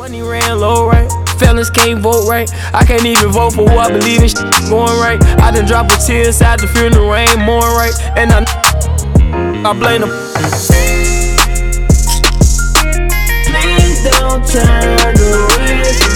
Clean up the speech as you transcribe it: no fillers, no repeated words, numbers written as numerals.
Money ran low, right? Felons can't vote right. I can't even vote for who I believe in going right. I done drop a tear inside the funeral rain, more right. And I blame them. Please don't turn the wrist.